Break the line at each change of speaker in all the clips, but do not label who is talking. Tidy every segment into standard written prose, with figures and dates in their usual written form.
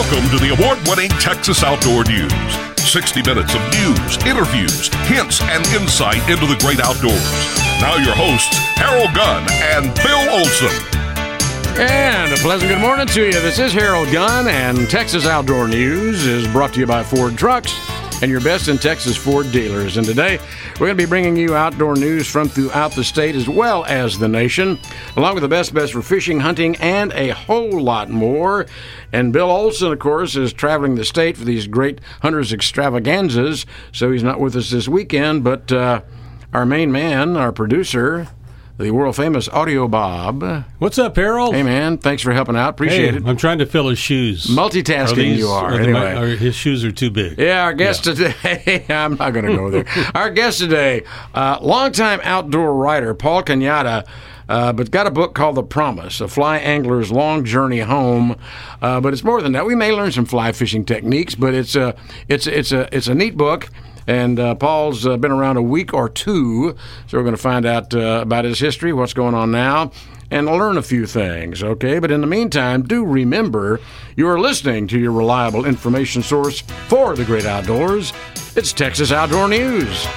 Welcome to the award-winning Texas Outdoor News. 60 minutes of news, interviews, hints, and insight into the great outdoors. Now your hosts, Harold Gunn and Bill Olson.
And a pleasant good morning to you. This is Harold Gunn, and Texas Outdoor News is brought to you by Ford Trucks and your best in Texas Ford dealers. And today, we're going to be bringing you outdoor news from throughout the state as well as the nation, along with the best for fishing, hunting, and a whole lot more. And Bill Olson, of course, is traveling the state for these great hunters extravaganzas, so he's not with us this weekend, but our main man, our producer, the world-famous Audio Bob.
What's up, Harold?
Hey, man. Thanks for helping out. Appreciate it.
I'm trying to fill his shoes.
Multitasking you are. Anyway.
His shoes are too big.
Yeah, our guest today, I'm not going to go there. Our guest today, longtime outdoor writer, Paul Cañada, but got a book called The Promise, A Fly Angler's Long Journey Home. But it's more than that. We may learn some fly fishing techniques, but it's a neat book. And Paul's been around a week or two, so we're going to find out about his history, what's going on now, and learn a few things, okay? But in the meantime, do remember you are listening to your reliable information source for the great outdoors. It's Texas Outdoor News.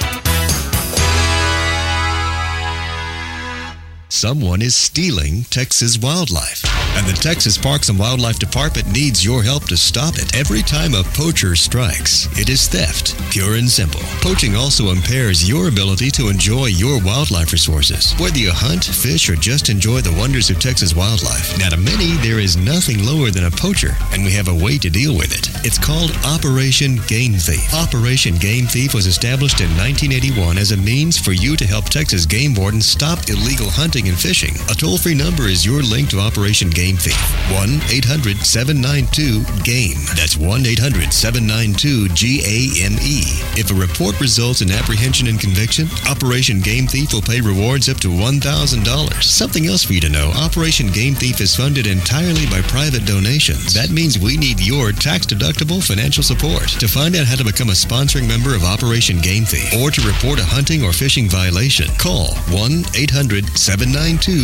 Someone is stealing Texas wildlife, and the Texas Parks and Wildlife Department needs your help to stop it. Every time a poacher strikes, it is theft, pure and simple. Poaching also impairs your ability to enjoy your wildlife resources. Whether you hunt, fish, or just enjoy the wonders of Texas wildlife, now to many, there is nothing lower than a poacher, and we have a way to deal with it. It's called Operation Game Thief. Operation Game Thief was established in 1981 as a means for you to help Texas game wardens stop illegal hunting and fishing. A toll-free number is your link to Operation Game Thief. 1-800-792-GAME. That's 1-800-792-GAME. If a report results in apprehension and conviction, Operation Game Thief will pay rewards up to $1,000. Something else for you to know, Operation Game Thief is funded entirely by private donations. That means we need your tax-deductible financial support. To find out how to become a sponsoring member of Operation Game Thief or to report a hunting or fishing violation, call 1-800-792-GAME.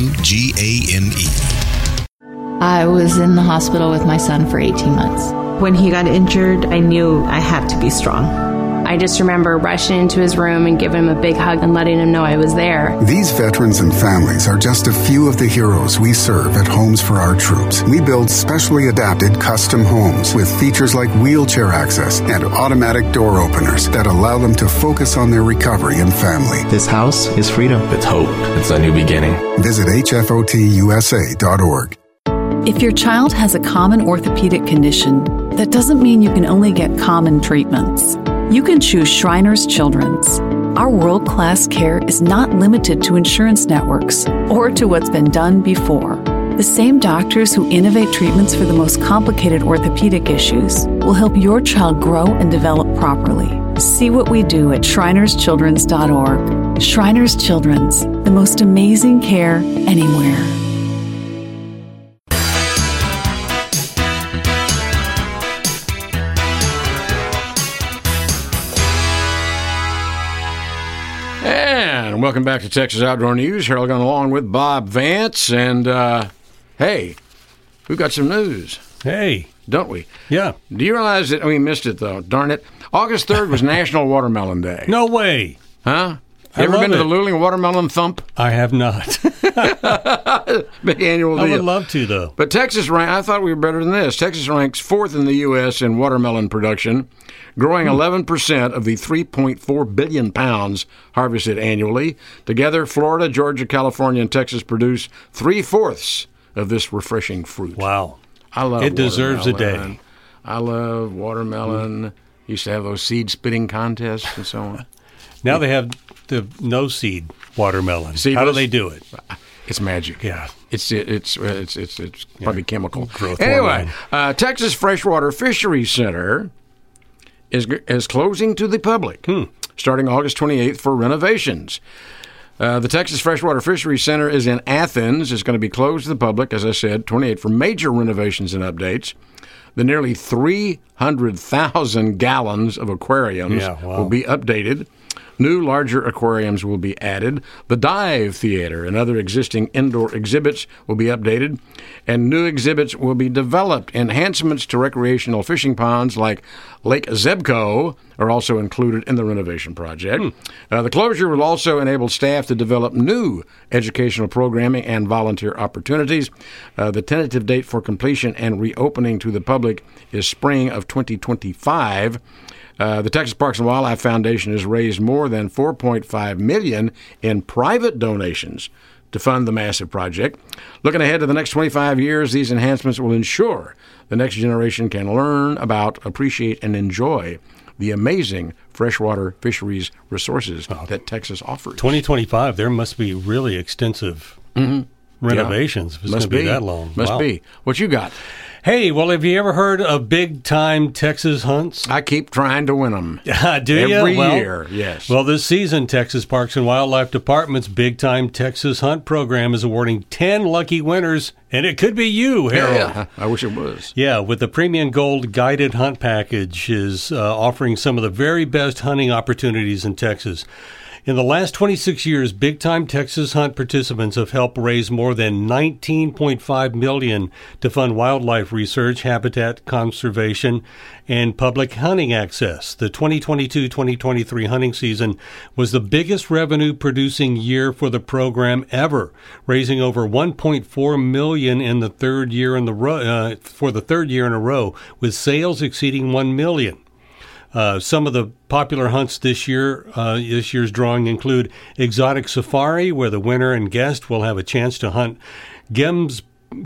I was in the hospital with my son for 18 months.
When he got injured, I knew I had to be strong.
I just remember rushing into his room and giving him a big hug and letting him know I was there.
These veterans and families are just a few of the heroes we serve at Homes for Our Troops. We build specially adapted custom homes with features like wheelchair access and automatic door openers that allow them to focus on their recovery and family.
This house is freedom. It's hope. It's a new beginning.
Visit hfotusa.org.
If your child has a common orthopedic condition, that doesn't mean you can only get common treatments. You can choose Shriners Children's. Our world-class care is not limited to insurance networks or to what's been done before. The same doctors who innovate treatments for the most complicated orthopedic issues will help your child grow and develop properly. See what we do at shrinerschildrens.org. Shriners Children's, the most amazing care anywhere.
And welcome back to Texas Outdoor News. Harold Gunn along with Bob Vance. And, hey, we've got some news.
Hey.
Don't we?
Yeah.
Do you realize that we missed it, though? Darn it. August 3rd was National Watermelon Day.
No way.
Huh? Ever been to the Luling Watermelon Thump?
I have not.
Big annual deal.
I would love to, though.
But Texas I thought we were better than this. Texas ranks 4th in the U.S. in watermelon production, growing 11% of the 3.4 billion pounds harvested annually. Together, Florida, Georgia, California, and Texas produce 3/4 of this refreshing fruit.
Wow.
I love
it. Deserves a day.
I love watermelon. Used to have those seed spitting contests and so on.
Now they have the no seed watermelon. How do they do it?
It's magic.
Yeah,
it's probably chemical growth. Anyway, Texas Freshwater Fisheries Center is closing to the public starting August 28th for renovations. The Texas Freshwater Fisheries Center is in Athens. It's going to be closed to the public, as I said, 28th for major renovations and updates. The nearly 300,000 gallons of aquariums will be updated. New, larger aquariums will be added. The dive theater and other existing indoor exhibits will be updated, and new exhibits will be developed. Enhancements to recreational fishing ponds like Lake Zebco are also included in the renovation project. The closure will also enable staff to develop new educational programming and volunteer opportunities. The tentative date for completion and reopening to the public is spring of 2025. The Texas Parks and Wildlife Foundation has raised more than $4.5 million in private donations to fund the massive project. Looking ahead to the next 25 years, these enhancements will ensure the next generation can learn about, appreciate, and enjoy the amazing freshwater fisheries resources that Texas offers.
2025, there must be really extensive renovations. If it's going to be that long.
Must be. What you got?
Hey, well, have you ever heard of big-time Texas hunts?
I keep trying to win them.
Do you?
Every year, yes.
Well, this season, Texas Parks and Wildlife Department's Big-Time Texas Hunt program is awarding 10 lucky winners, and it could be you, Harold.
Yeah, I wish it was.
Yeah, with the Premium Gold Guided Hunt Package is offering some of the very best hunting opportunities in Texas. In the last 26 years, big-time Texas Hunt participants have helped raise more than $19.5 million to fund wildlife research, habitat conservation, and public hunting access. The 2022-2023 hunting season was the biggest revenue-producing year for the program ever, raising over $1.4 million in the third year in a row, with sales exceeding $1 million. Some of the popular hunts this year's drawing include Exotic Safari, where the winner and guest will have a chance to hunt Gemsbok.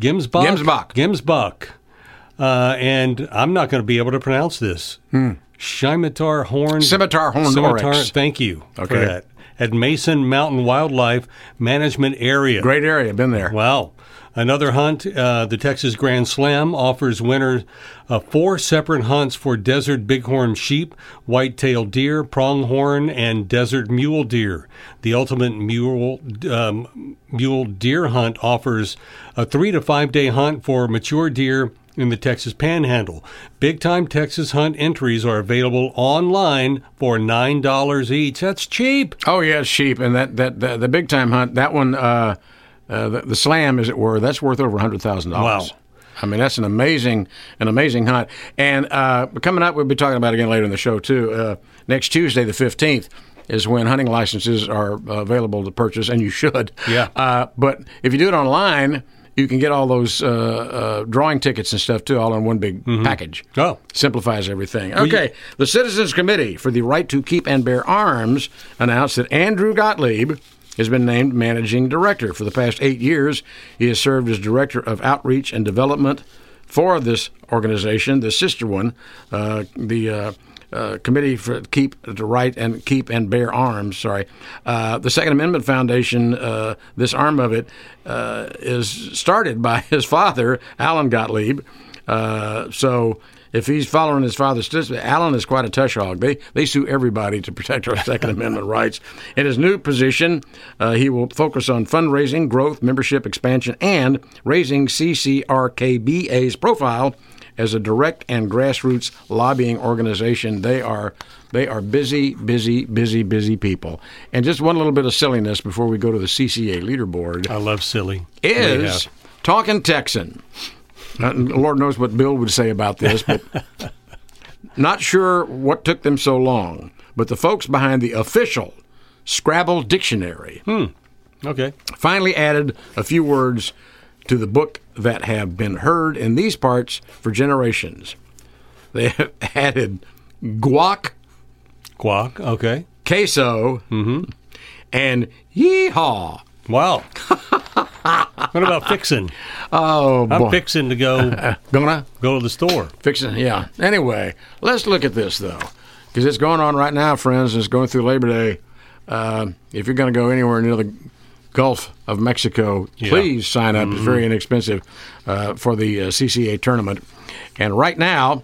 And I'm not going to be able to pronounce this. Scimitar Horn Oryx. Thank you for that. At Mason Mountain Wildlife Management Area.
Great area. Been there.
Wow. Another hunt, the Texas Grand Slam, offers winners 4 separate hunts for desert bighorn sheep, white-tailed deer, pronghorn, and desert mule deer. The Ultimate Mule Deer Hunt offers a 3 to 5 day hunt for mature deer in the Texas Panhandle. Big-time Texas Hunt entries are available online for $9 each. That's cheap.
Oh, yeah, it's cheap. And the big-time hunt, that one... the slam, as it were, that's worth over $100,000.
Wow.
I mean, that's an amazing hunt. And coming up, we'll be talking about it again later in the show, too. Next Tuesday, the 15th, is when hunting licenses are available to purchase, and you should.
Yeah.
But if you do it online, you can get all those drawing tickets and stuff, too, all in one big package.
Oh.
Simplifies everything. Okay. The Citizens Committee for the Right to Keep and Bear Arms announced that Andrew Gottlieb has been named managing director. For the past 8 years, he has served as director of outreach and development for this organization, the sister one, the Committee for Keep and Bear Arms. The Second Amendment Foundation. This arm of it is started by his father, Alan Gottlieb. So if he's following his father's steps, Alan is quite a tush hog. They sue everybody to protect our Second Amendment rights. In his new position, he will focus on fundraising, growth, membership expansion, and raising CCRKBA's profile as a direct and grassroots lobbying organization. They are busy people. And just one little bit of silliness before we go to the CCA leaderboard.
I love silly.
Is Talking Texan. Lord knows what Bill would say about this, but not sure what took them so long. But the folks behind the official Scrabble Dictionary finally added a few words to the book that have been heard in these parts for generations. They have added guac,
okay,
queso, and yeehaw.
Wow. What about fixin'?
Oh, boy.
I'm fixing to go to the store.
Fixing, yeah. Anyway, let's look at this, though, because it's going on right now, friends, and it's going through Labor Day. If you're going to go anywhere near the Gulf of Mexico, please sign up. It's very inexpensive for the CCA tournament. And right now,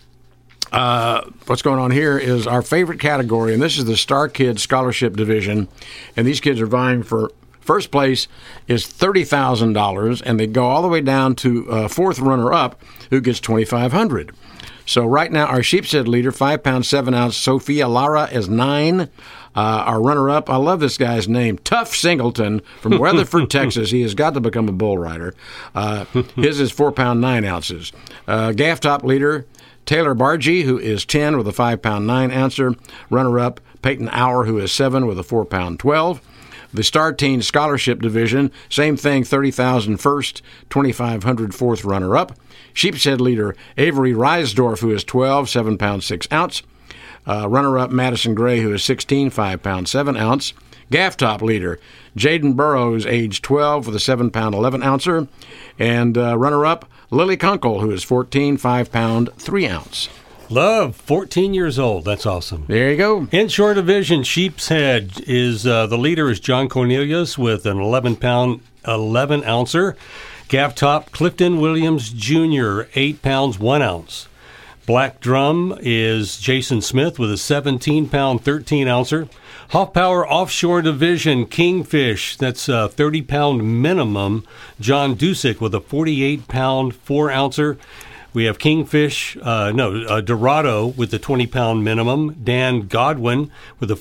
what's going on here is our favorite category, and this is the Star Kids Scholarship Division, and these kids are vying for first place is $30,000, and they go all the way down to fourth runner-up, who gets $2,500. So right now, our sheepshead leader, 5 pound 7 ounce Sophia Lara, is 9. Our runner-up, I love this guy's name, Tough Singleton from Weatherford, Texas. He has got to become a bull rider. His is 4 pound 9 ounces. Gaff top leader, Taylor Bargee, who is 10 with a 5 pound 9 ouncer. Runner-up, Peyton Auer, who is 7 with a 4 pound 12. The Star Teen Scholarship Division, same thing, 30,000 first, 2,500 fourth runner-up. Sheepshead leader, Avery Reisdorf, who is 12, 7 pound 6 ounce. Runner-up, Madison Gray, who is 16, 5 pound 7 ounce. Gaff top leader, Jaden Burrows, age 12, with a 7 pound 11 ouncer. And runner-up, Lily Kunkel, who is 14, 5 pound 3 ounce.
Love, 14 years old. That's awesome.
There you go.
Inshore division, Sheepshead is the leader is John Cornelius with an 11 pound 11 ouncer. Gaff top, Clifton Williams Jr., 8 pounds 1 ounce. Black drum is Jason Smith with a 17 pound 13 ouncer. Hoff Power Offshore Division, Kingfish, that's a 30 pound minimum. John Dusick with a 48 pound 4 ouncer. We have Kingfish, Dorado with the 20 pound minimum. Dan Godwin with a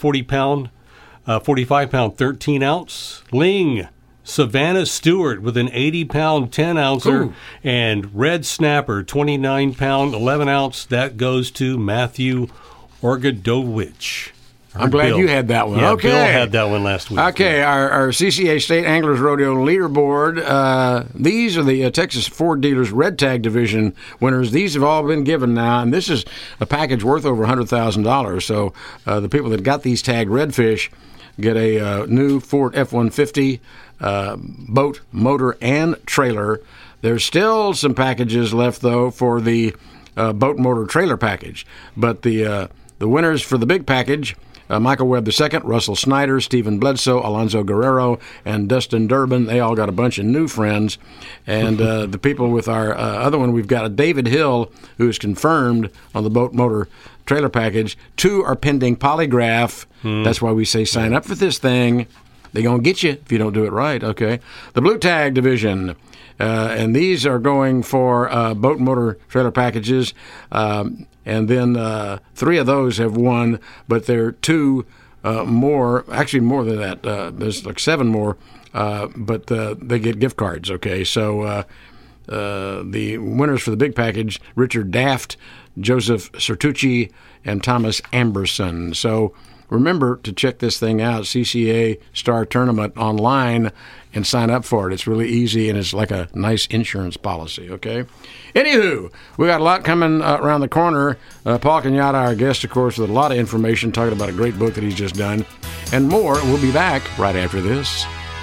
45 pound 13 ounce. Ling, Savannah Stewart with an 80 pound 10 ouncer. Ooh. And Red Snapper, 29 pound 11 ounce. That goes to Matthew Orgadowicz.
I'm glad you had that one.
Yeah,
okay.
Bill had that one last week.
Okay, our CCA State Anglers Rodeo leaderboard. These are the Texas Ford Dealers Red Tag Division winners. These have all been given now, and this is a package worth over $100,000. So the people that got these tagged redfish get a new Ford F-150 boat, motor, and trailer. There's still some packages left, though, for the boat, motor, trailer package. But the winners for the big package, Michael Webb II, Russell Snyder, Stephen Bledsoe, Alonzo Guerrero, and Dustin Durbin. They all got a bunch of new friends. And the people with our other one, we've got a David Hill, who is confirmed on the boat, motor, trailer package. 2 are pending polygraph. That's why we say sign up for this thing. They're going to get you if you don't do it right, okay? The Blue Tag Division. And these are going for boat, motor, trailer packages. And then 3 of those have won, but there are 2 more, actually more than that. There's like 7 more, but they get gift cards, okay? So the winners for the big package, Richard Daft, Joseph Certucci, and Thomas Amberson. So remember to check this thing out, CCA Star Tournament online, and sign up for it. It's really easy, and it's like a nice insurance policy, okay? Anywho, we got a lot coming around the corner. Paul Kenyatta, our guest, of course, with a lot of information, talking about a great book that he's just done, and more. We'll be back right after this.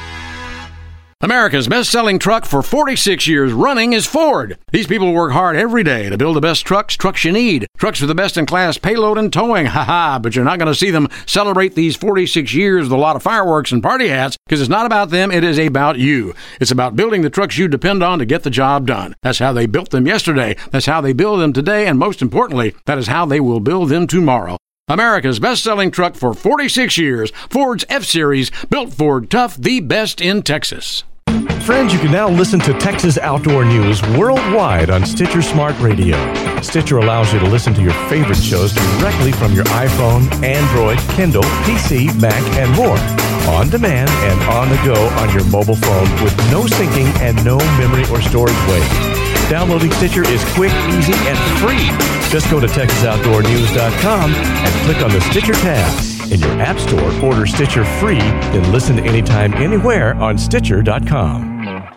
America's best-selling truck for 46 years running is Ford. These people work hard every day to build the best trucks you need. Trucks with the best-in-class payload and towing. Ha-ha, but you're not going to see them celebrate these 46 years with a lot of fireworks and party hats, because it's not about them, it is about you. It's about building the trucks you depend on to get the job done. That's how they built them yesterday. That's how they build them today, and most importantly, that is how they will build them tomorrow. America's best-selling truck for 46 years, Ford's F-Series, built Ford tough, the best in Texas.
Friends, you can now listen to Texas Outdoor News worldwide on Stitcher Smart Radio. Stitcher allows you to listen to your favorite shows directly from your iPhone, Android, Kindle, PC, Mac, and more. On demand and on the go on your mobile phone with no syncing and no memory or storage waste. Downloading Stitcher is quick, easy, and free. Just go to TexasOutdoorNews.com and click on the Stitcher tab. In your App Store, order Stitcher free, then listen anytime, anywhere on Stitcher.com.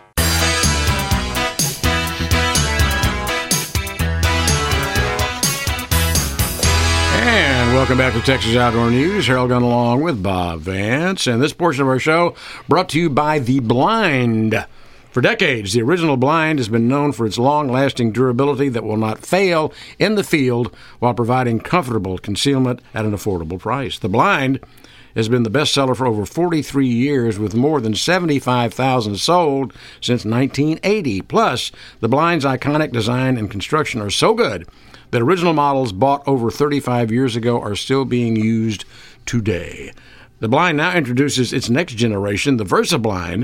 And welcome back to Texas Outdoor News. Harold Gunn along with Bob Vance. And this portion of our show brought to you by The Blind. For decades, the original blind has been known for its long-lasting durability that will not fail in the field while providing comfortable concealment at an affordable price. The Blind has been the bestseller for over 43 years, with more than 75,000 sold since 1980. Plus, the Blind's iconic design and construction are so good that original models bought over 35 years ago are still being used today. The Blind now introduces its next generation, the Versa Blind,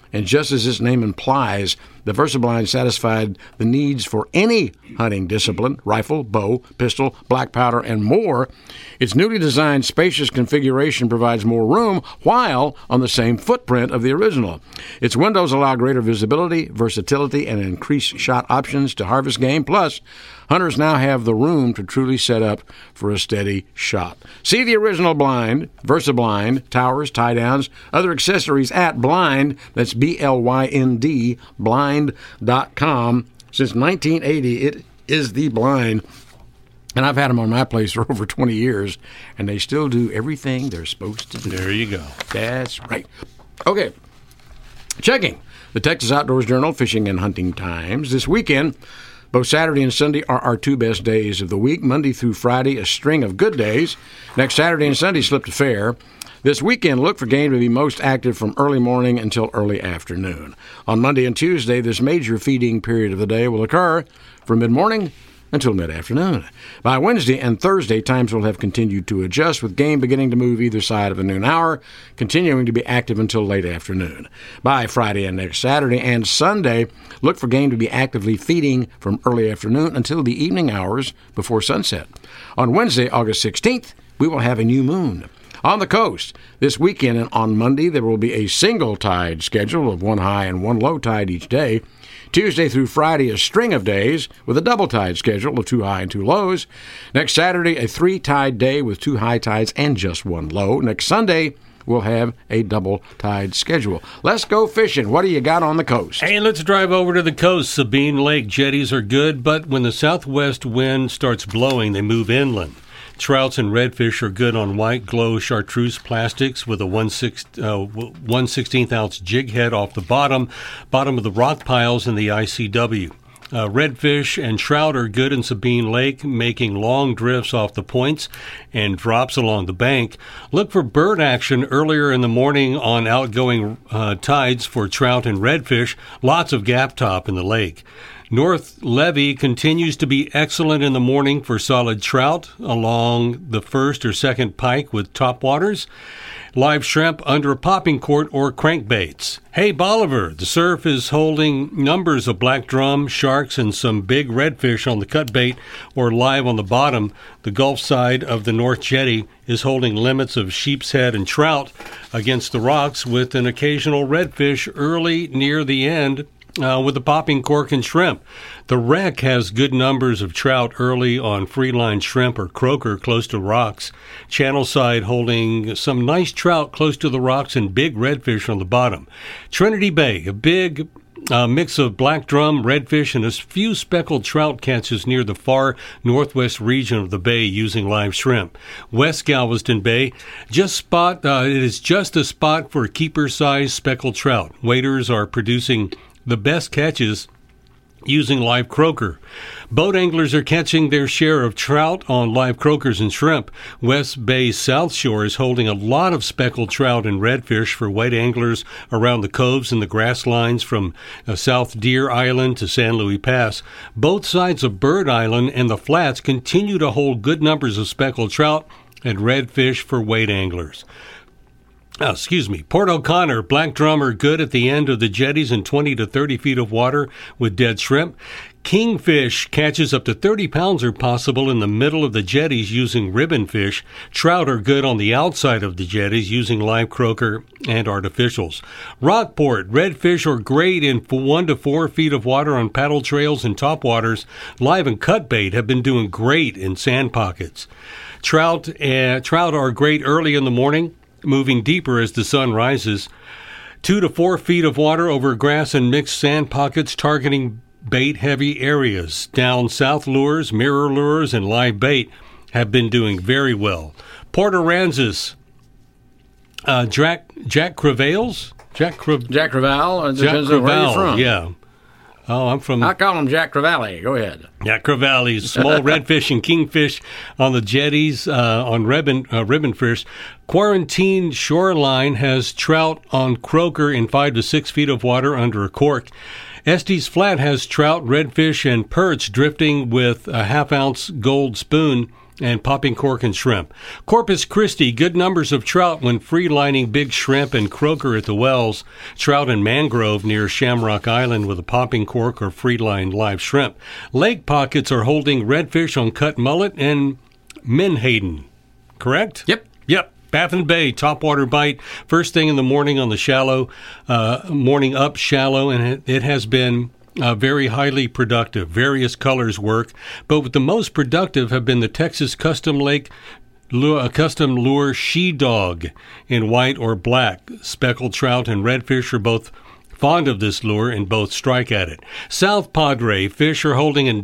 And just as its name implies, the VersaBlind satisfied the needs for any hunting discipline, rifle, bow, pistol, black powder, and more. Its newly designed spacious configuration provides more room while on the same footprint of the original. Its windows allow greater visibility, versatility, and increased shot options to harvest game. Plus, hunters now have the room to truly set up for a steady shot. See the original blind, VersaBlind, towers, tie-downs, other accessories at Blind, that's BLYND, blind.com. Since 1980, it is the Blind. And I've had them on my place for over 20 years, and they still do everything they're supposed to do.
There you go.
That's right. Okay. Checking the Texas Outdoors Journal Fishing and Hunting Times. This weekend, both Saturday and Sunday are our two best days of the week. Monday through Friday, a string of good days. Next Saturday and Sunday slip to fair. This weekend, look for game to be most active from early morning until early afternoon. On Monday and Tuesday, this major feeding period of the day will occur from mid-morning until mid-afternoon. By Wednesday and Thursday, times will have continued to adjust, with game beginning to move either side of the noon hour, continuing to be active until late afternoon. By Friday and next Saturday and Sunday, look for game to be actively feeding from early afternoon until the evening hours before sunset. On Wednesday, August 16th, we will have a new moon. On the coast, this weekend and on Monday, there will be a single tide schedule of one high and one low tide each day. Tuesday through Friday, a string of days with a double tide schedule of 2 high and 2 lows. Next Saturday, a 3-tide day with 2 high tides and just 1 low. Next Sunday, we'll have a double tide schedule. Let's go fishing. What do you got on the coast?
And let's drive over to the coast. Sabine Lake jetties are good, but when the southwest wind starts blowing, they move inland. Trouts and redfish are good on white glow chartreuse plastics with a 1/16 ounce jig head off the bottom of the rock piles in the ICW. Redfish and trout are good in Sabine Lake, making long drifts off the points and drops along the bank. Look for bird action earlier in the morning on outgoing tides for trout and redfish. Lots of gap top in the lake. North Levee continues to be excellent in the morning for solid trout along the first or second pike with topwaters. Live shrimp under a popping cork or crankbaits. Hey, Bolivar, the surf is holding numbers of black drum, sharks, and some big redfish on the cut bait or live on the bottom. The Gulf side of the North Jetty is holding limits of sheep's head and trout against the rocks with an occasional redfish early near the end with the popping cork and shrimp. The wreck has good numbers of trout early on freeline shrimp or croaker close to rocks. Channel side holding some nice trout close to the rocks and big redfish on the bottom. Trinity Bay, a big mix of black drum, redfish, and a few speckled trout catches near the far northwest region of the bay using live shrimp. West Galveston Bay, it is just a spot for keeper-sized speckled trout. Waders are producing the best catches using live croaker. Boat anglers are catching their share of trout on live croakers and shrimp. West Bay's South Shore is holding a lot of speckled trout and redfish for white anglers around the coves and the grass lines from South Deer Island to San Luis Pass. Both sides of Bird Island and the flats continue to hold good numbers of speckled trout and redfish for white anglers. Port O'Connor, black drum are good at the end of the jetties in 20 to 30 feet of water with dead shrimp. Kingfish catches up to 30 pounds are possible in the middle of the jetties using ribbon fish. Trout are good on the outside of the jetties using live croaker and artificials. Rockport, redfish are great in 1 to 4 feet of water on paddle trails and topwaters. Live and cut bait have been doing great in sand pockets. Trout are great early in the morning, moving deeper as the sun rises. 2 to 4 feet of water over grass and mixed sand pockets targeting bait-heavy areas. Down south lures, mirror lures, and live bait have been doing very well. Port Aransas, Jack Creval's?
Jack Creval. Depends on where you're from.
Yeah. Oh, I'm from...
I call him Jack Crevalli. Go ahead.
Jack Crevalli's small redfish and kingfish on the jetties on ribbon fish. Quarantine Shoreline has trout on croaker in 5 to 6 feet of water under a cork. Estes Flat has trout, redfish, and perch drifting with a half-ounce gold spoon and popping cork and shrimp. Corpus Christi, good numbers of trout when free-lining big shrimp and croaker at the wells. Trout and mangrove near Shamrock Island with a popping cork or free-lined live shrimp. Lake pockets are holding redfish on cut mullet and menhaden. Correct?
Yep.
Baffin Bay, topwater bite, first thing in the morning on the shallow, morning up shallow, and it has been very highly productive. Various colors work, but with the most productive have been the Texas Custom Lure She-Dog in white or black. Speckled trout and redfish are both fond of this lure and both strike at it. South Padre, fish are holding in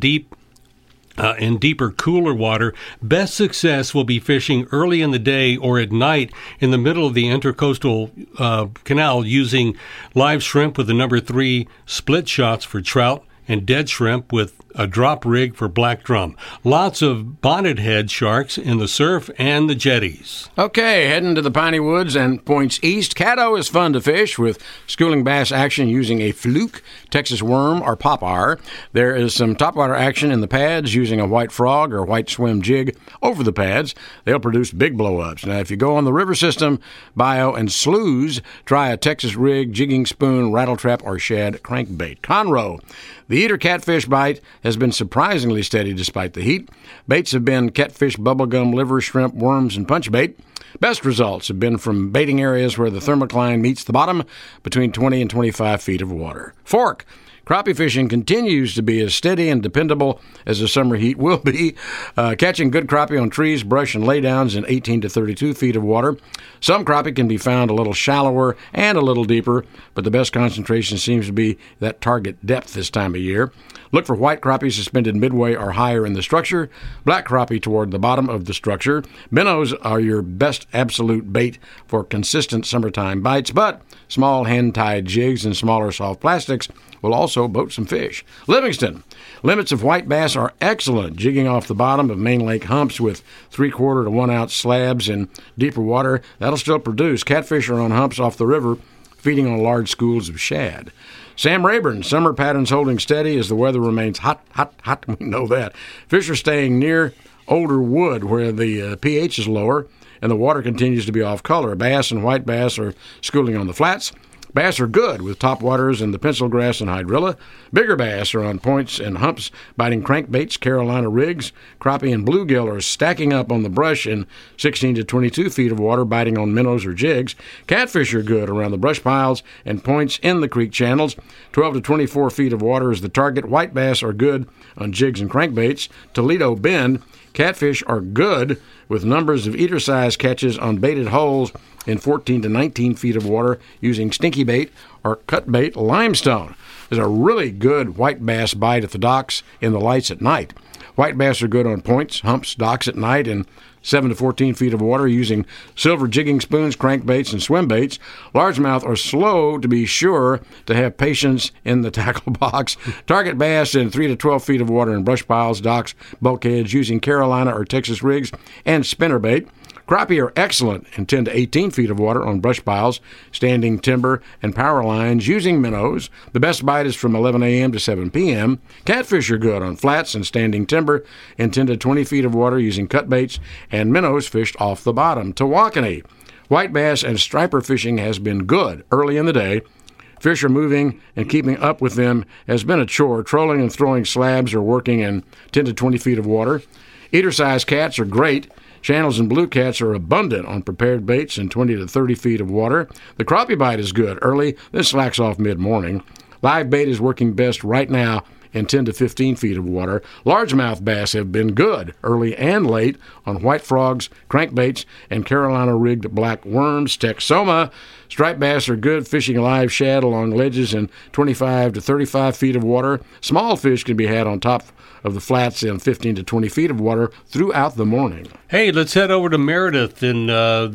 deeper, cooler water. Best success will be fishing early in the day or at night in the middle of the Intercoastal Canal using live shrimp with the number 3 split shots for trout and dead shrimp with a drop rig for black drum. Lots of bonnet head sharks in the surf and the jetties.
Okay, heading to the Piney Woods and points east. Caddo is fun to fish with schooling bass action using a fluke, Texas worm, or popeye. There is some topwater action in the pads using a white frog or white swim jig over the pads. They'll produce big blow-ups. Now, if you go on the river system, bayou, and sloughs, try a Texas rig, jigging spoon, rattletrap, or shad crankbait. Conroe. The eater catfish bite has been surprisingly steady despite the heat. Baits have been catfish, bubblegum, liver, shrimp, worms, and punch bait. Best results have been from baiting areas where the thermocline meets the bottom between 20 and 25 feet of water. Fork. Crappie fishing continues to be as steady and dependable as the summer heat will be, catching good crappie on trees, brush, and laydowns in 18 to 32 feet of water. Some crappie can be found a little shallower and a little deeper, but the best concentration seems to be that target depth this time of year. Look for white crappie suspended midway or higher in the structure, black crappie toward the bottom of the structure. Minnows are your best absolute bait for consistent summertime bites, but small hand-tied jigs and smaller soft plastics will also boat some fish. Livingston. Limits of white bass are excellent, jigging off the bottom of main lake humps with 3/4 to 1 ounce slabs in deeper water. That'll still produce. Catfish are on humps off the river, feeding on large schools of shad. Sam Rayburn, summer patterns holding steady as the weather remains hot. We know that. Fish are staying near older wood where the pH is lower and the water continues to be off color. Bass and white bass are schooling on the flats. Bass are good with topwaters and the pencil grass and hydrilla. Bigger bass are on points and humps, biting crankbaits, Carolina rigs. Crappie and bluegill are stacking up on the brush in 16 to 22 feet of water, biting on minnows or jigs. Catfish are good around the brush piles and points in the creek channels. 12 to 24 feet of water is the target. White bass are good on jigs and crankbaits. Toledo Bend. Catfish are good with numbers of eater-sized catches on baited holes in 14 to 19 feet of water using stinky bait or cut bait limestone. There's a really good white bass bite at the docks in the lights at night. White bass are good on points, humps, docks at night in 7 to 14 feet of water using silver jigging spoons, crankbaits, and swim baits. Largemouth are slow to be sure to have patience in the tackle box. Target bass in 3 to 12 feet of water in brush piles, docks, bulkheads using Carolina or Texas rigs and spinnerbait. Crappie are excellent in 10 to 18 feet of water on brush piles, standing timber, and power lines using minnows. The best bite is from 11 a.m. to 7 p.m. Catfish are good on flats and standing timber in 10 to 20 feet of water using cut baits and minnows fished off the bottom. Tawakoni. White bass and striper fishing has been good early in the day. Fish are moving, and keeping up with them has been a chore. Trolling and throwing slabs are working in 10 to 20 feet of water. Eater-sized cats are great. Channels and blue cats are abundant on prepared baits in 20 to 30 feet of water. The crappie bite is good early, then slacks off mid-morning. Live bait is working best right now in 10 to 15 feet of water. Largemouth bass have been good early and late on white frogs, crankbaits, and Carolina-rigged black worms. Texoma. Striped bass are good fishing live shad along ledges in 25 to 35 feet of water. Small fish can be had on top of the flats in 15 to 20 feet of water throughout the morning.
Hey, let's head over to Meredith and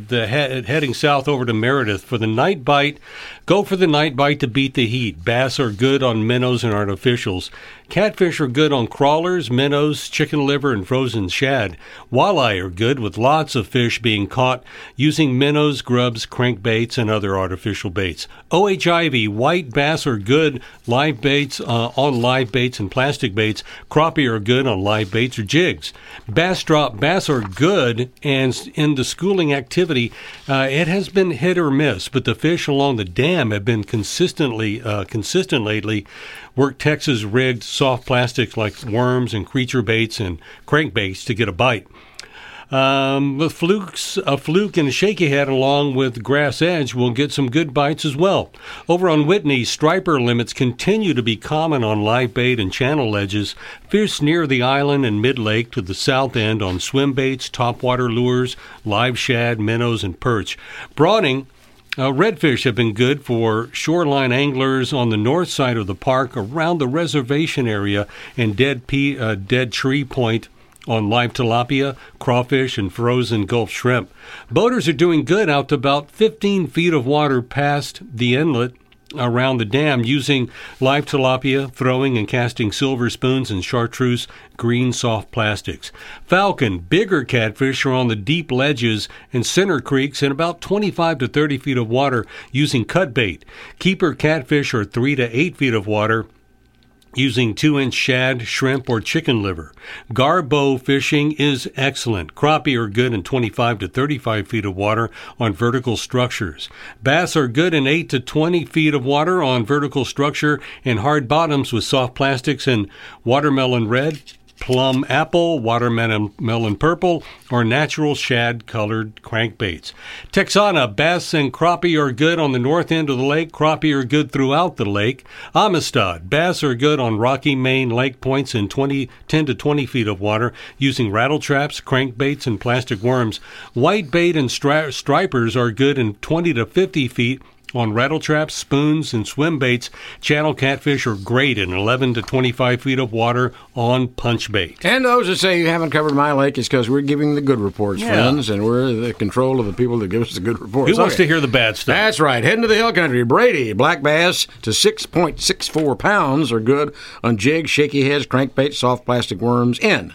heading south over to Meredith for the night bite. Go for the night bite to beat the heat. Bass are good on minnows and artificials. Catfish are good on crawlers, minnows, chicken liver, and frozen shad. Walleye are good with lots of fish being caught using minnows, grubs, crankbaits, and other artificial baits. OHIV, white bass are good live baits on live baits and plastic baits. Crappie are good on live baits or jigs. Bass drop bass are good, and in the schooling activity, it has been hit or miss, but the fish along the dam have been consistent lately. Work Texas rigged soft plastics like worms and creature baits and crankbaits to get a bite. With flukes, a fluke and a shaky head along with grass edge will get some good bites as well. Over on Whitney, striper limits continue to be common on live bait and channel ledges. Fish near the island and mid-lake to the south end on swim baits, topwater lures, live shad, minnows, and perch. Broading, redfish have been good for shoreline anglers on the north side of the park around the reservation area and Dead Tree Point on live tilapia, crawfish, and frozen Gulf shrimp. Boaters are doing good out to about 15 feet of water past the inlet around the dam using live tilapia, throwing and casting silver spoons and chartreuse green soft plastics. Falcon, bigger catfish are on the deep ledges and center creeks in about 25 to 30 feet of water using cut bait. Keeper catfish are 3 to 8 feet of water using 2-inch shad, shrimp, or chicken liver. Garbo fishing is excellent. Crappie are good in 25 to 35 feet of water on vertical structures. Bass are good in 8 to 20 feet of water on vertical structure and hard bottoms with soft plastics and watermelon red, plum apple, watermelon purple, or natural shad-colored crankbaits. Texana, bass and crappie are good on the north end of the lake. Crappie are good throughout the lake. Amistad, bass are good on rocky main lake points in 10 to 20 feet of water using rattle traps, crankbaits, and plastic worms. White bait and stripers are good in 20 to 50 feet on rattle traps, spoons, and swim baits. Channel catfish are great in 11 to 25 feet of water on punch bait.
And those that say you haven't covered my lake is because we're giving the good reports, friends, and we're the control of the people that give us the good reports.
Who wants to hear the bad stuff?
That's right. Heading to the hill country. Brady, black bass to 6.64 pounds are good on jigs, shaky heads, crankbaits, soft plastic worms in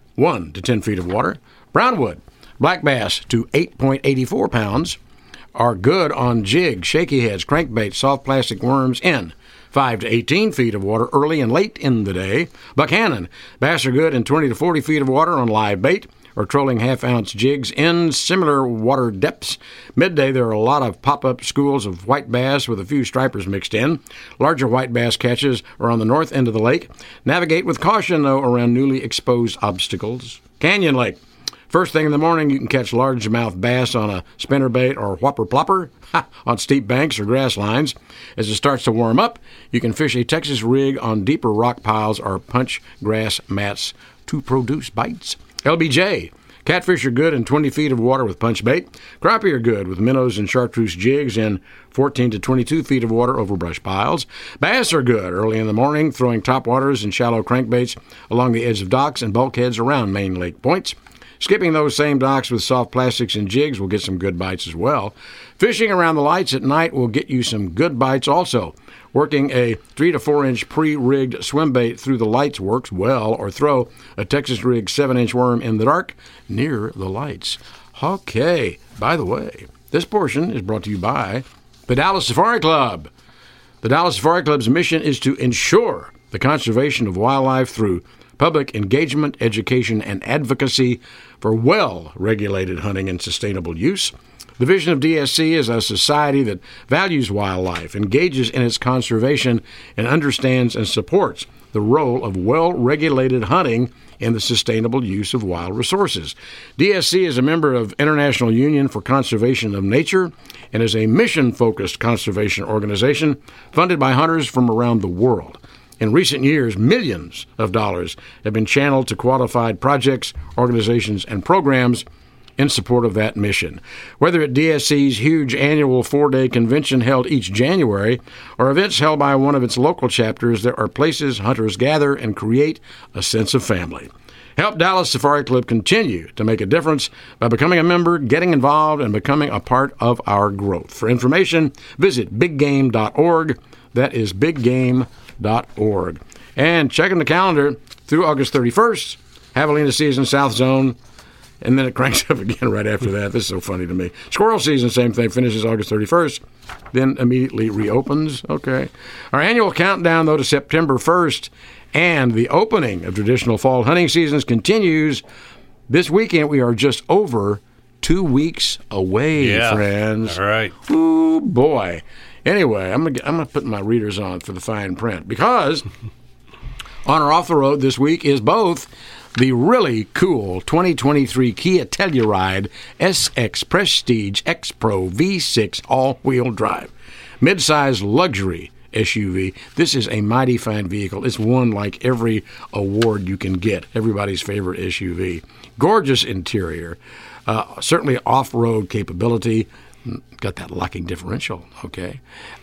1 to 10 feet of water. Brownwood, black bass to 8.84 pounds are good on jigs, shaky heads, crankbaits, soft plastic worms in 5 to 18 feet of water early and late in the day. Buchanan, bass are good in 20 to 40 feet of water on live bait or trolling half-ounce jigs in similar water depths. Midday, there are a lot of pop-up schools of white bass with a few stripers mixed in. Larger white bass catches are on the north end of the lake. Navigate with caution, though, around newly exposed obstacles. Canyon Lake. First thing in the morning, you can catch largemouth bass on a spinnerbait or whopper plopper on steep banks or grass lines. As it starts to warm up, you can fish a Texas rig on deeper rock piles or punch grass mats to produce bites. LBJ. Catfish are good in 20 feet of water with punch bait. Crappie are good with minnows and chartreuse jigs in 14 to 22 feet of water over brush piles. Bass are good early in the morning, throwing topwaters and shallow crankbaits along the edge of docks and bulkheads around main lake points. Skipping those same docks with soft plastics and jigs will get some good bites as well. Fishing around the lights at night will get you some good bites also. Working a 3 to 4 inch pre-rigged swim bait through the lights works well, or throw a Texas rigged 7-inch worm in the dark near the lights. Okay, by the way, this portion is brought to you by the Dallas Safari Club. The Dallas Safari Club's mission is to ensure the conservation of wildlife through public engagement, education, and advocacy for well-regulated hunting and sustainable use. The vision of DSC is a society that values wildlife, engages in its conservation, and understands and supports the role of well-regulated hunting in the sustainable use of wild resources. DSC is a member of International Union for Conservation of Nature and is a mission-focused conservation organization funded by hunters from around the world. In recent years, millions of dollars have been channeled to qualified projects, organizations, and programs in support of that mission. Whether at DSC's huge annual 4-day convention held each January or events held by one of its local chapters, there are places hunters gather and create a sense of family. Help Dallas Safari Club continue to make a difference by becoming a member, getting involved, and becoming a part of our growth. For information, visit biggame.org. That is biggame.org. And checking the calendar through August 31st, javelina season, South Zone, and then it cranks up again right after that. This is so funny to me. Squirrel season, same thing, finishes August 31st, then immediately reopens. Okay. Our annual countdown, though, to September 1st, and the opening of traditional fall hunting seasons continues. This weekend, we are just over 2 weeks away, friends.
All right.
Ooh, boy. Anyway, I'm gonna put my readers on for the fine print, because on or off the road this week is both the really cool 2023 Kia Telluride SX Prestige X Pro V6 all-wheel drive, mid-size luxury SUV. This is a mighty fine vehicle. It's won like every award you can get, everybody's favorite SUV. Gorgeous interior, certainly off-road capability. Got that locking differential, okay?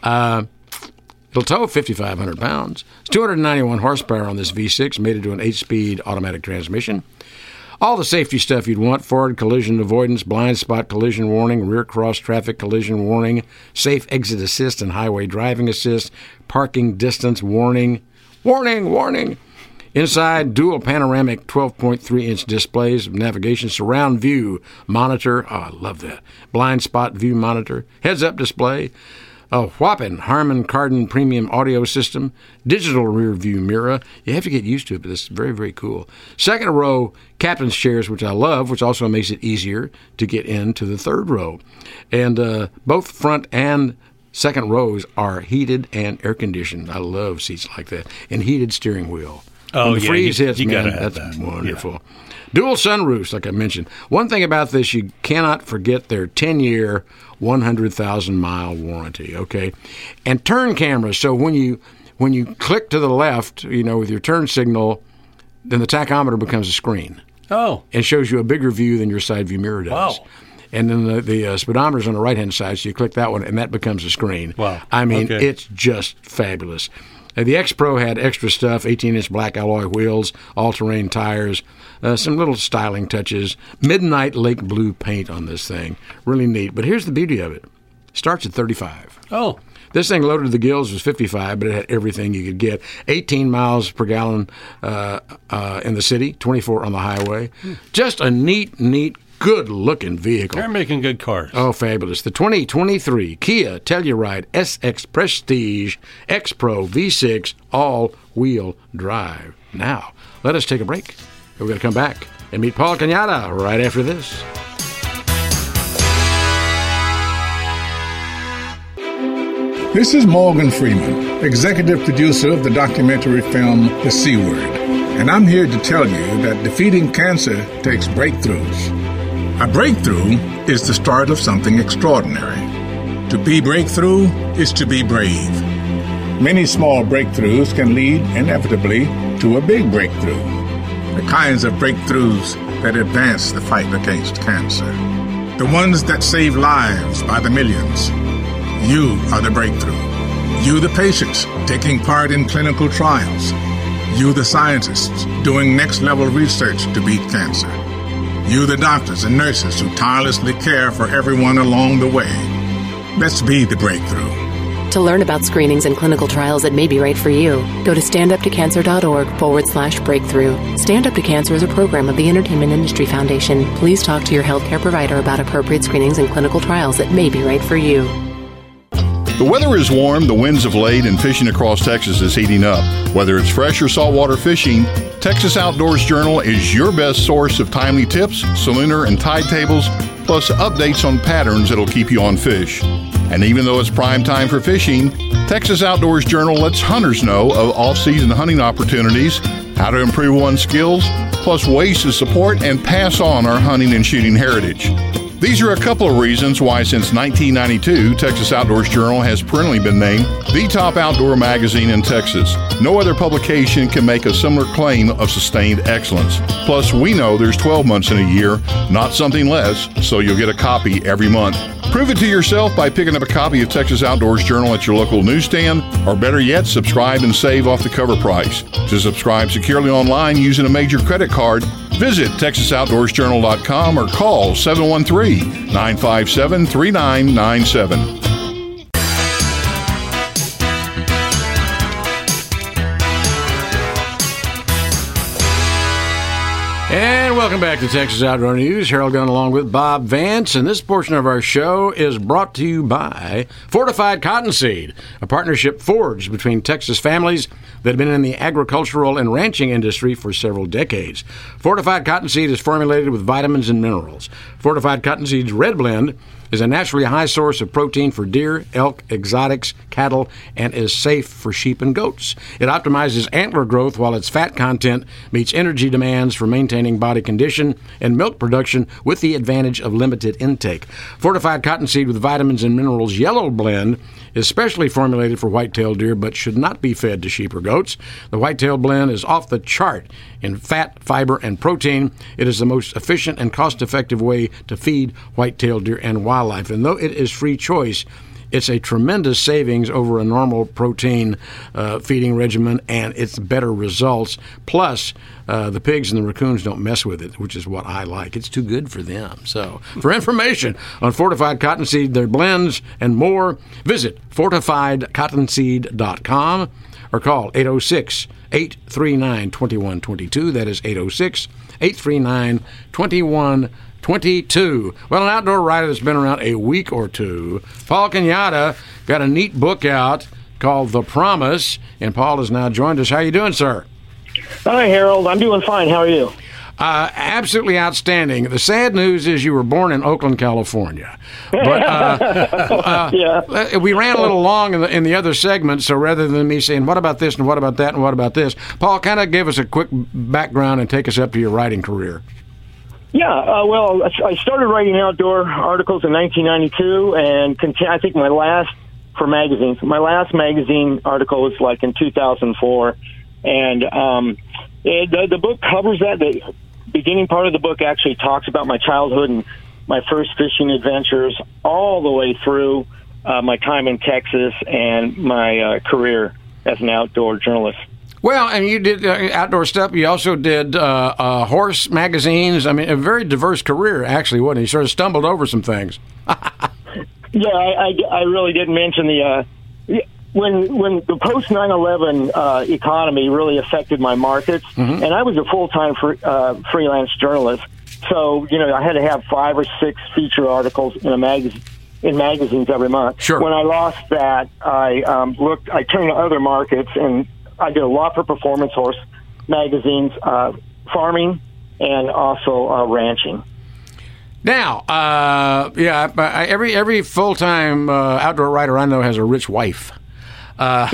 It'll tow 5,500 pounds. It's 291 horsepower on this V6, made into an 8-speed automatic transmission. All the safety stuff you'd want: forward collision avoidance, blind spot collision warning, rear cross traffic collision warning, safe exit assist and highway driving assist, parking distance warning. Warning! Inside, dual panoramic 12.3-inch displays, navigation, surround view monitor. Oh, I love that. Blind spot view monitor, heads-up display, a whopping Harman Kardon premium audio system, digital rear view mirror. You have to get used to it, but it's very, very cool. Second row captain's chairs, which I love, which also makes it easier to get into the third row. And both front and second rows are heated and air-conditioned. I love seats like that. And heated steering wheel.
Oh,
when the freeze hits,
you
man,
gotta have
that's
that.
wonderful.
Yeah.
Dual sunroofs, like I mentioned. One thing about this, you cannot forget their 10-year, 100,000-mile warranty, okay? And turn cameras, so when you click to the left, with your turn signal, then the tachometer becomes a screen.
Oh.
And shows you a bigger view than your side view mirror does.
Wow.
And then the speedometer's on the right-hand side, so you click that one, and that becomes a screen.
Wow.
I mean,
Okay.
It's just fabulous. The X Pro had extra stuff: 18-inch black alloy wheels, all-terrain tires, some little styling touches, midnight lake blue paint on this thing. Really neat. But here's the beauty of it. Starts at $35.
Oh.
This thing loaded to the gills was $55, but it had everything you could get. 18 miles per gallon in the city, 24 on the highway. Just a neat, good-looking vehicle.
They're making good cars.
Oh, fabulous. The 2023 Kia Telluride SX Prestige X Pro V6 all-wheel drive. Now, let us take a break. We're going to come back and meet Paul Cañada right after this.
This is Morgan Freeman, executive producer of the documentary film The C Word, and I'm here to tell you that defeating cancer takes breakthroughs. A breakthrough is the start of something extraordinary. To be breakthrough is to be brave. Many small breakthroughs can lead inevitably to a big breakthrough. The kinds of breakthroughs that advance the fight against cancer. The ones that save lives by the millions. You are the breakthrough. You, the patients, taking part in clinical trials. You, the scientists, doing next-level research to beat cancer. You, the doctors and nurses who tirelessly care for everyone along the way. Let's be the breakthrough.
To learn about screenings and clinical trials that may be right for you, go to standuptocancer.org/breakthrough. Stand Up to Cancer is a program of the Entertainment Industry Foundation. Please talk to your healthcare provider about appropriate screenings and clinical trials that may be right for you.
The weather is warm, the winds have laid, and fishing across Texas is heating up. Whether it's fresh or saltwater fishing, Texas Outdoors Journal is your best source of timely tips, salooner and tide tables, plus updates on patterns that'll keep you on fish. And even though it's prime time for fishing, Texas Outdoors Journal lets hunters know of off-season hunting opportunities, how to improve one's skills, plus ways to support and pass on our hunting and shooting heritage. These are a couple of reasons why since 1992, Texas Outdoors Journal has perennially been named the top outdoor magazine in Texas. No other publication can make a similar claim of sustained excellence. Plus, we know there's 12 months in a year, not something less, so you'll get a copy every month. Prove it to yourself by picking up a copy of Texas Outdoors Journal at your local newsstand, or better yet, subscribe and save off the cover price. To subscribe securely online using a major credit card, visit TexasOutdoorsJournal.com or call 713-957-3997.
Welcome back to Texas Outdoor News. Harold Gunn along with Bob Vance, and this portion of our show is brought to you by Fortified Cottonseed, a partnership forged between Texas families that have been in the agricultural and ranching industry for several decades. Fortified Cottonseed is formulated with vitamins and minerals. Fortified Cottonseed's Red Blend is a naturally high source of protein for deer, elk, exotics, cattle, and is safe for sheep and goats. It optimizes antler growth while its fat content meets energy demands for maintaining body condition and milk production with the advantage of limited intake. Fortified Cottonseed with vitamins and minerals Yellow Blend is specially formulated for white-tailed deer but should not be fed to sheep or goats. The white-tailed blend is off the chart in fat, fiber, and protein. It is the most efficient and cost-effective way to feed white-tailed deer and wildlife. And though it is free choice, it's a tremendous savings over a normal protein feeding regimen, and it's better results. Plus, the pigs and the raccoons don't mess with it, which is what I like. It's too good for them. So, for information on Fortified Cottonseed, their blends, and more, visit fortifiedcottonseed.com or call 806-839-2122. That is 806-839-2122. Well, an outdoor writer that's been around a week or two, Paul Cañada, got a neat book out called The Promise, and Paul has now joined us. How you doing, sir?
Hi, Harold. I'm doing fine. How are you?
Absolutely outstanding. The sad news is you were born in Oakland, California. But
yeah.
We ran a little long in the other segment, so rather than me saying, what about this and what about that and what about this, Paul, kind of give us a quick background and take us up to your writing career.
Yeah, well, I started writing outdoor articles in 1992, and I think my last magazine article was like in 2004. And the book covers that. The beginning part of the book actually talks about my childhood and my first fishing adventures all the way through my time in Texas and my career as an outdoor journalist.
Well, and you did outdoor stuff. You also did horse magazines. I mean, a very diverse career, actually, wasn't it? You sort of stumbled over some things.
Yeah, I really did mention the when the post 9/11 economy really affected my markets, and I was a full-time freelance journalist, so I had to have 5 or 6 feature articles in magazines every month.
Sure.
When I lost that, I turned to other markets, and I did a lot for performance horse magazines, farming, and also ranching.
Now, every full-time outdoor writer I know has a rich wife. How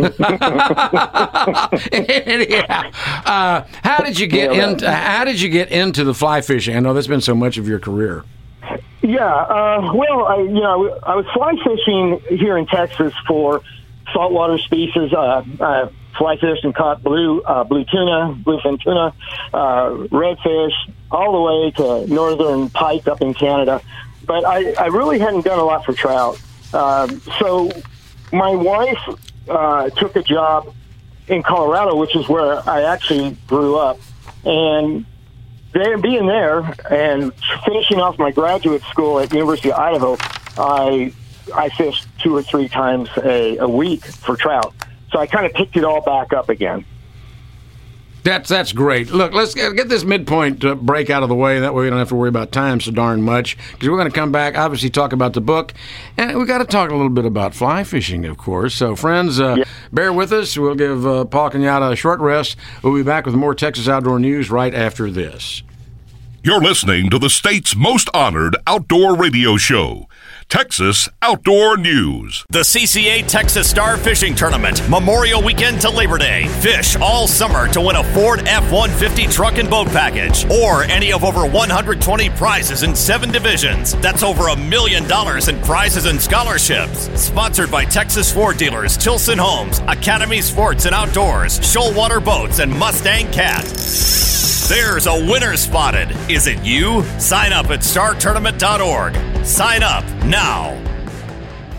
did you get into the fly fishing? I know that's been so much of your career.
Yeah, well, I was fly fishing here in Texas for saltwater species. Fly fished and caught blue tuna, bluefin tuna, redfish, all the way to northern pike up in Canada. But I really hadn't done a lot for trout. So my wife took a job in Colorado, which is where I actually grew up. And being there and finishing off my graduate school at the University of Idaho, I fished 2 or 3 times a week for trout. So I kind of picked it all back up again.
That's great. Look, let's get this midpoint break out of the way. That way we don't have to worry about time so darn much. Because we're going to come back, obviously talk about the book. And we got to talk a little bit about fly fishing, of course. So, friends, bear with us. We'll give Paul Cañada a short rest. We'll be back with more Texas Outdoor News right after this.
You're listening to the state's most honored outdoor radio show, Texas Outdoor News.
The CCA Texas Star Fishing Tournament, Memorial Weekend to Labor Day. Fish all summer to win a Ford F-150 truck and boat package, or any of over 120 prizes in 7 divisions. That's over $1 million in prizes and scholarships. Sponsored by Texas Ford dealers Tilson Homes, Academy Sports and Outdoors, Shoalwater Boats, and Mustang Cat. There's a winner spotted. Is it you? Sign up at startournament.org. Sign up now.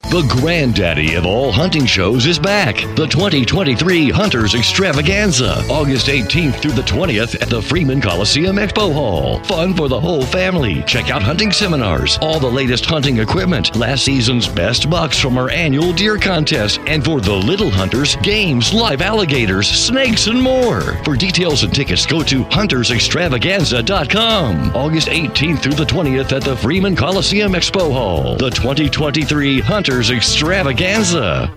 The granddaddy of all hunting shows is back. The 2023 Hunters Extravaganza, August 18th through the 20th at the Freeman Coliseum Expo Hall. Fun for the whole family. Check out hunting seminars, all the latest hunting equipment, last season's best bucks from our annual deer contest, and for the little hunters, games, live alligators, snakes, and more. For details and tickets, go to huntersextravaganza.com. August 18th through the 20th at the Freeman Coliseum Expo Hall. The 2023 Hunters Extravaganza.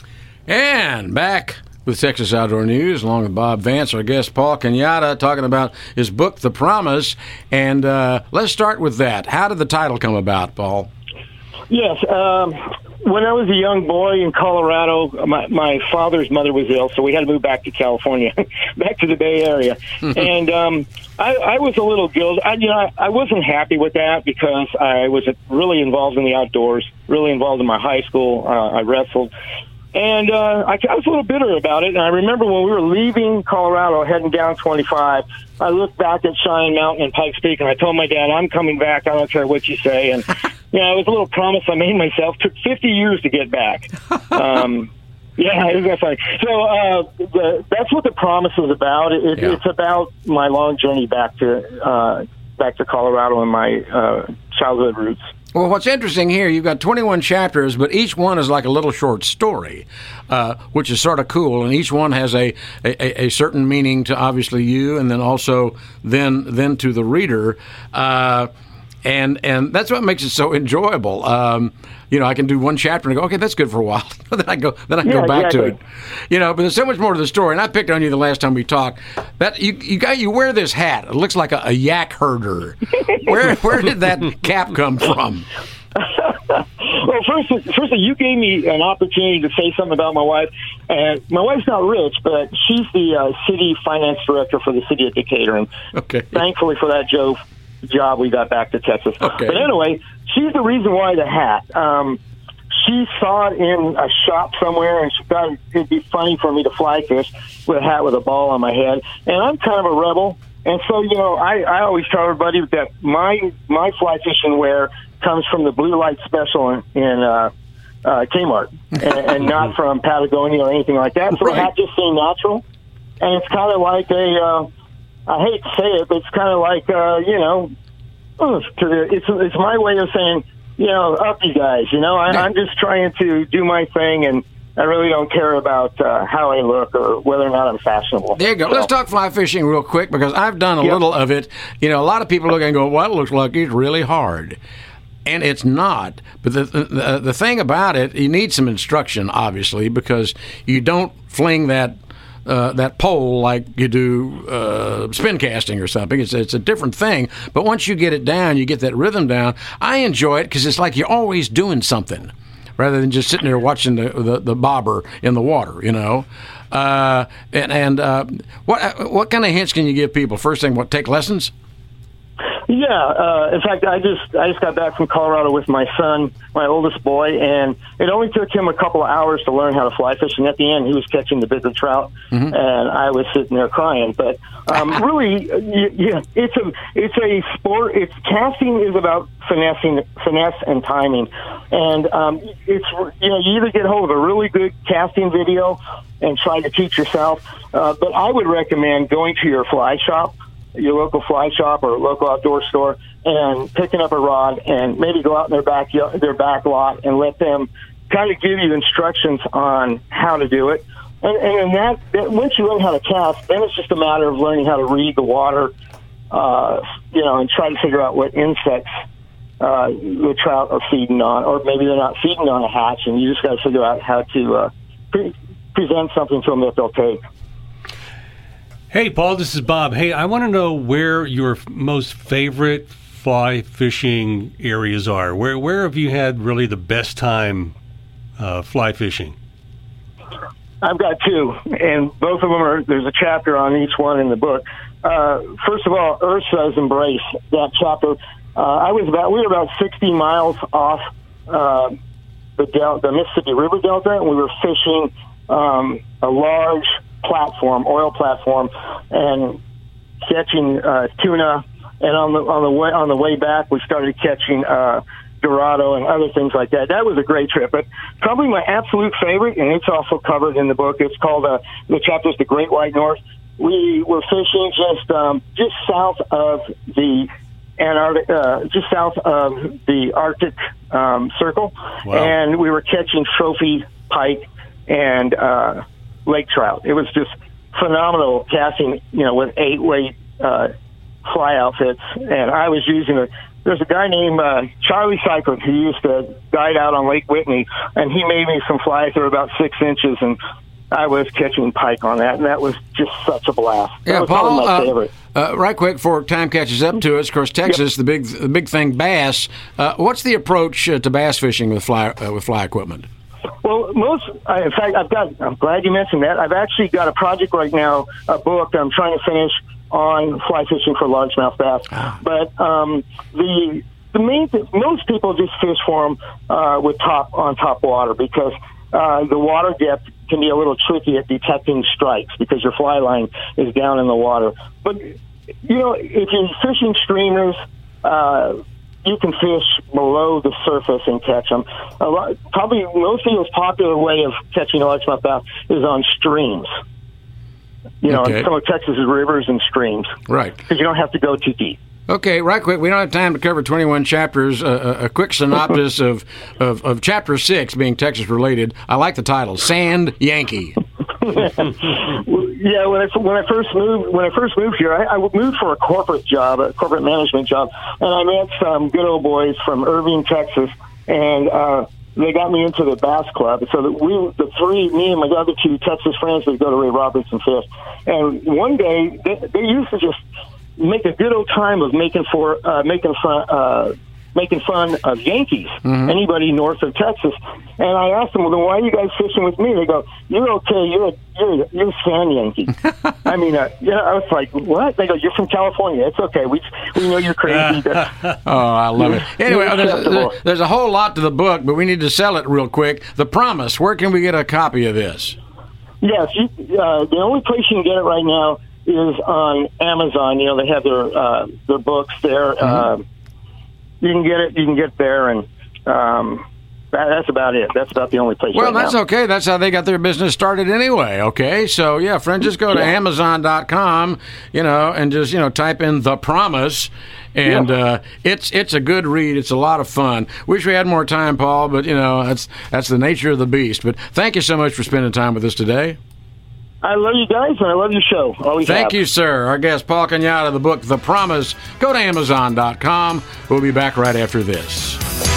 And back with Texas Outdoor News, along with Bob Vance, our guest Paul Cañada, talking about his book, The Promise. And let's start with that. How did the title come about, Paul?
Yes. When I was a young boy in Colorado, my father's mother was ill, so we had to move back to California, back to the Bay Area. And I was a little guilty. I wasn't happy with that because I was really involved in the outdoors, really involved in my high school. I wrestled. And I was a little bitter about it. And I remember when we were leaving Colorado, heading down 25, I looked back at Cheyenne Mountain and Pikes Peak, and I told my dad, I'm coming back. I don't care what you say. And, it was a little promise I made myself. It took 50 years to get back. Yeah, it was funny. So that's what The Promise is about. It's about my long journey back to Colorado and my childhood roots.
Well, what's interesting here, you've got 21 chapters, but each one is like a little short story, which is sort of cool, and each one has a certain meaning to obviously you, and then also then to the reader, and that's what makes it so enjoyable. I can do one chapter and go, okay, that's good for a while. then I go back to it. But there's so much more to the story. And I picked on you the last time we talked. That you wear this hat. It looks like a yak herder. Where did that cap come from?
Well, first, you gave me an opportunity to say something about my wife. And my wife's not rich, but she's the city finance director for the city of Decatur. And thankfully for that job, we got back to Texas. Okay. But anyway, she's the reason why the hat. She saw it in a shop somewhere, and she thought it'd be funny for me to fly fish with a hat with a ball on my head. And I'm kind of a rebel. And so, I always tell everybody that my fly fishing wear comes from the Blue Light Special in Kmart and not from Patagonia or anything like that. So the hat just seemed natural. And it's kind of like I hate to say it, but it's kind of like, it's my way of saying, up you guys, I'm just trying to do my thing, and I really don't care about how I look or whether or not I'm fashionable.
There you go. So, let's talk fly fishing real quick, because I've done a little of it. A lot of people look and go, well, it looks like it's really hard. And it's not. But the thing about it, you need some instruction, obviously, because you don't fling that pole like you do spin casting or something. It's a different thing. But once you get it down, you get that rhythm down. I enjoy it because it's like you're always doing something rather than just sitting there watching the bobber in the water, what kind of hints can you give people? First thing, take lessons?
Yeah, in fact, I just got back from Colorado with my son, my oldest boy, and it only took him a couple of hours to learn how to fly fish. And at the end, he was catching the bigger trout, and I was sitting there crying. But really, it's a sport. Casting is about finesse and timing, and it's you either get hold of a really good casting video and try to teach yourself, but I would recommend going to your fly shop, your local fly shop or local outdoor store, and picking up a rod and maybe go out in their back lot and let them kind of give you instructions on how to do it. And that once you learn how to cast, then it's just a matter of learning how to read the water, and try to figure out what insects the trout are feeding on, or maybe they're not feeding on a hatch, and you just got to figure out how to present something to them that they'll take.
Hey, Paul, this is Bob. Hey, I want to know where your most favorite fly fishing areas are. Where have you had really the best time fly fishing?
I've got two, and both of them there's a chapter on each one in the book. First of all, Ursa's Embrace, that chapter. We were about 60 miles off the Mississippi River Delta, and we were fishing a large oil platform, and catching tuna. And on the way back, we started catching Dorado and other things like that. That was a great trip. But probably my absolute favorite, and it's also covered in the book, it's called, the chapter's The Great White North. We were fishing just south of the Antarctic, just south of the Arctic Circle. Wow. And we were catching trophy pike and lake trout. It was just phenomenal casting, with 8-weight fly outfits. And I was using there's a guy named Charlie Cyclic who used to guide out on Lake Whitney, and he made me some flies that were about 6 inches, and I was catching pike on that, and that was just such a blast. That was
Paul,
my favorite.
Right quick before time catches up to us, of course, Texas, the big thing, bass. What's the approach to bass fishing with fly equipment?
Well, in fact, I'm glad you mentioned that. I've actually got a project right now, a book that I'm trying to finish on fly fishing for largemouth bass. But the main thing, most people just fish for them with on top water, because the water depth can be a little tricky at detecting strikes because your fly line is down in the water. But, if you're fishing streamers, you can fish below the surface and catch them. Probably most people's popular way of catching largemouth bass is on streams. Some of Texas's rivers and streams.
Right.
Because you don't have to go too deep.
Okay, right quick. We don't have time to cover 21 chapters. A quick synopsis of Chapter 6 being Texas-related. I like the title, Sand Yankee.
Yeah, when I first moved here, I moved for a corporate management job, and I met some good old boys from Irving, Texas, and they got me into the Bass Club. So that me and my other 2 Texas friends, would go to Ray Robertson fish. And one day, they used to just make a good old time of making fun of Yankees, anybody north of Texas. And I asked them, well, then why are you guys fishing with me? They go, you're okay, you're a sand Yankee. I mean, I was like, what? They go, you're from California. It's okay. We know you're crazy.
Oh, I love it. Anyway, there's a whole lot to the book, but we need to sell it real quick. The Promise, where can we get a copy of this?
Yes, the only place you can get it right now is on Amazon. They have their books there. You can get it. You can get there, and that's about it. That's about the only place.
Well,
right
that's
now.
Okay. That's how they got their business started anyway. Okay, so yeah, friends, just go to Amazon.com, and just type in The Promise, and it's a good read. It's a lot of fun. Wish we had more time, Paul, but that's the nature of the beast. But thank you so much for spending time with us today.
I love you guys, and I love your show. Always
Thank you, sir. Our guest, Paul Cañada, the book, The Promise. Go to Amazon.com. We'll be back right after this.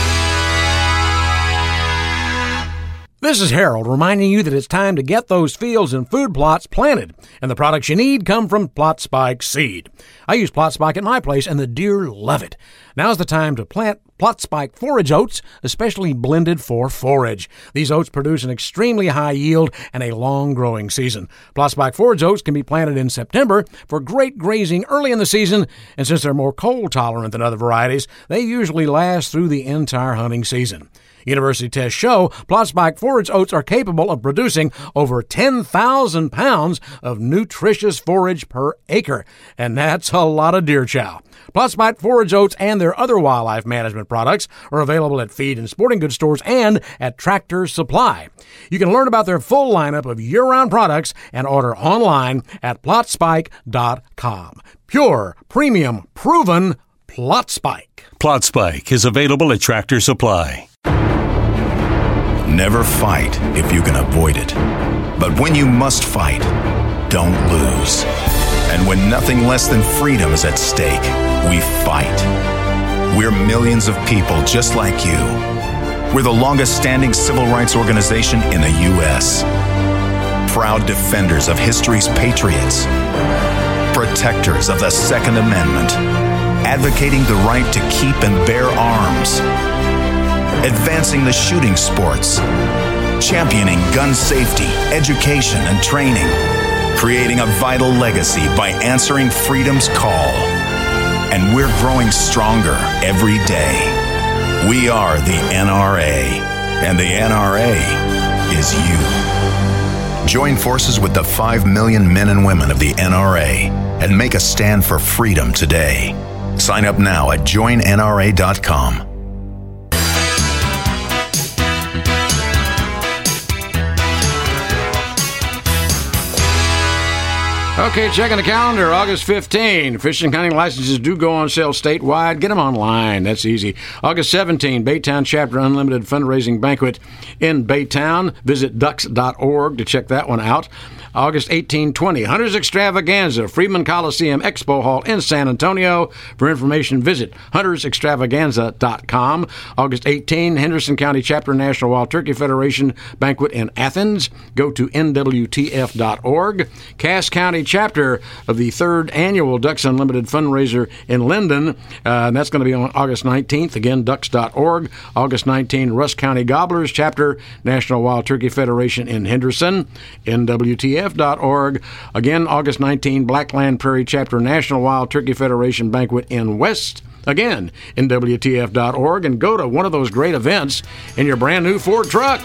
This is Harold reminding you that it's time to get those fields and food plots planted, and the products you need come from Plot Spike Seed. I use Plot Spike at my place, and the deer love it. Now's the time to plant Plot Spike forage oats, especially blended for forage. These oats produce an extremely high yield and a long growing season. Plot Spike forage oats can be planted in September for great grazing early in the season, and since they're more cold tolerant than other varieties, they usually last through the entire hunting season. University tests show Plot Spike forage oats are capable of producing over 10,000 pounds of nutritious forage per acre, and that's a lot of deer chow. Plot Spike forage oats and their other wildlife management products are available at feed and sporting goods stores and at Tractor Supply. You can learn about their full lineup of year-round products and order online at PlotSpike.com. Pure, premium, proven Plot Spike.
Plot Spike is available at Tractor Supply.
Never fight if you can avoid it. But when you must fight, don't lose. And when nothing less than freedom is at stake, we fight. We're millions of people just like you. We're the longest-standing civil rights organization in the U.S. Proud defenders of history's patriots. Protectors of the Second Amendment. Advocating the right to keep and bear arms. Advancing the shooting sports, championing gun safety, education, and training, creating a vital legacy by answering freedom's call. And we're growing stronger every day. We are the NRA, and the NRA is you. Join forces with the 5 million men and women of the NRA and make a stand for freedom today. Sign up now at joinnra.com.
Okay, checking the calendar, August 15. Fishing hunting licenses do go on sale statewide. Get them online. That's easy. August 17, Baytown Chapter Unlimited Fundraising Banquet in Baytown. Visit ducks.org to check that one out. August 18-20, Hunters Extravaganza, Freeman Coliseum Expo Hall in San Antonio. For information, visit huntersextravaganza.com. August 18, Henderson County Chapter National Wild Turkey Federation Banquet in Athens. Go to nwtf.org. Cass County Chapter of the 3rd Annual Ducks Unlimited Fundraiser in Linden. And that's going to be on August 19th. Again, ducks.org. August 19, Rusk County Gobblers Chapter National Wild Turkey Federation in Henderson. nwtf.org. Again, August 19, Blackland Prairie Chapter National Wild Turkey Federation Banquet in West. Again, nwtf.org, and go to one of those great events in your brand new Ford truck.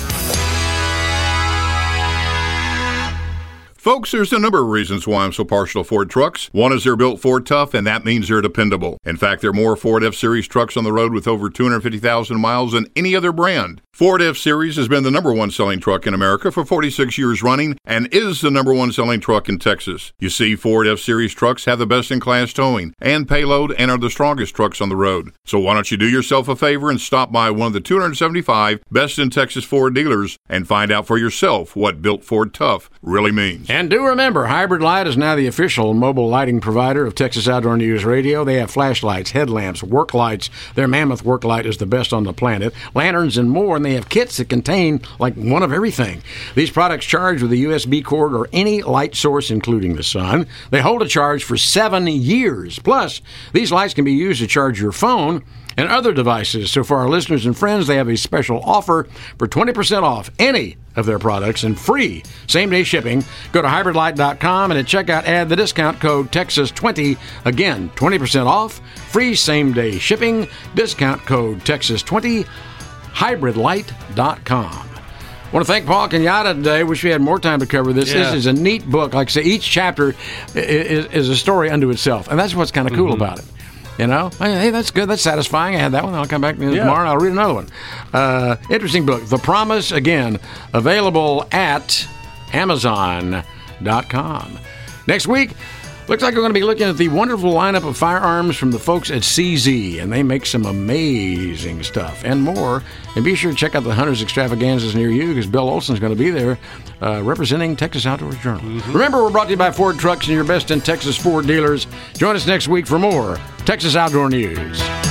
Folks, there's a number of reasons why I'm so partial to Ford trucks. One is they're built Ford tough, and that means they're dependable. In fact, there are more Ford F-Series trucks on the road with over 250,000 miles than any other brand. Ford F-Series has been the number one selling truck in America for 46 years running and is the number one selling truck in Texas. You see, Ford F-Series trucks have the best-in-class towing and payload and are the strongest trucks on the road. So why don't you do yourself a favor and stop by one of the 275 best-in-Texas Ford dealers and find out for yourself what built Ford tough really means.
And do remember, Hybrid Light is now the official mobile lighting provider of Texas Outdoor News Radio. They have flashlights, headlamps, work lights. Their Mammoth work light is the best on the planet. Lanterns and more, and they have kits that contain like one of everything. These products charge with a USB cord or any light source, including the sun. They hold a charge for 7 years. Plus, these lights can be used to charge your phone and other devices. So for our listeners and friends, they have a special offer for 20% off any of their products and free same-day shipping. Go to hybridlight.com and at checkout add the discount code Texas20. Again, 20% off, free same-day shipping, discount code Texas20, hybridlight.com. I want to thank Paul Kenyatta today. Wish we had more time to cover this.
Yeah.
This is a neat book. Like I say, each chapter is a story unto itself, and that's what's kind of cool about it. You know, hey, that's good. That's satisfying. I had that one. I'll come back tomorrow and I'll read another one. Interesting book. The Promise, again, available at Amazon.com. Next week, looks like we're going to be looking at the wonderful lineup of firearms from the folks at CZ, and they make some amazing stuff and more. And be sure to check out the Hunters Extravaganzas near you, because Bill Olson's going to be there representing Texas Outdoors Journal. Remember, we're brought to you by Ford Trucks and your best in Texas Ford dealers. Join us next week for more Texas Outdoor News.